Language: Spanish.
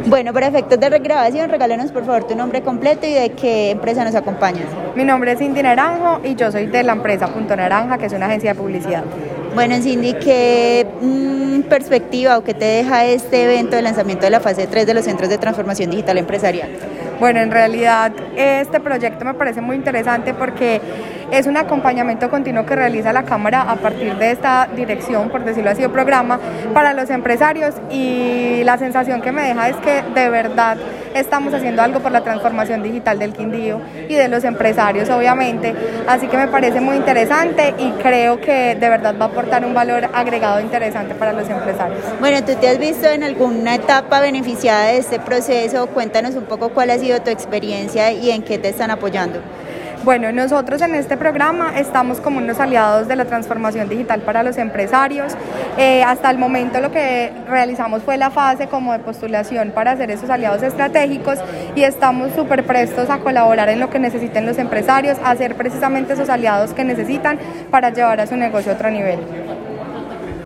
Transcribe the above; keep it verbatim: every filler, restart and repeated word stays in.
Bueno, para efectos de regrabación, regálanos por favor tu nombre completo y de qué empresa nos acompañas. Mi nombre es Cindy Naranjo y yo soy de la empresa Punto Naranja, que es una agencia de publicidad. Bueno, Cindy, ¿qué mmm, perspectiva o qué te deja este evento de lanzamiento de la fase tres de los Centros de Transformación Digital Empresarial? Bueno, en realidad este proyecto me parece muy interesante porque es un acompañamiento continuo que realiza la Cámara a partir de esta dirección, por decirlo así, o programa para los empresarios, y la sensación que me deja es que de verdad estamos haciendo algo por la transformación digital del Quindío y de los empresarios, obviamente, así que me parece muy interesante y creo que de verdad va a aportar un valor agregado interesante para los empresarios. Bueno, ¿tú te has visto en alguna etapa beneficiada de este proceso? Cuéntanos un poco cuál ha sido tu experiencia y en qué te están apoyando. Bueno, nosotros en este programa estamos como unos aliados de la transformación digital para los empresarios. Eh, hasta el momento lo que realizamos fue la fase como de postulación para hacer esos aliados estratégicos y estamos súper prestos a colaborar en lo que necesiten los empresarios, a hacer precisamente esos aliados que necesitan para llevar a su negocio a otro nivel.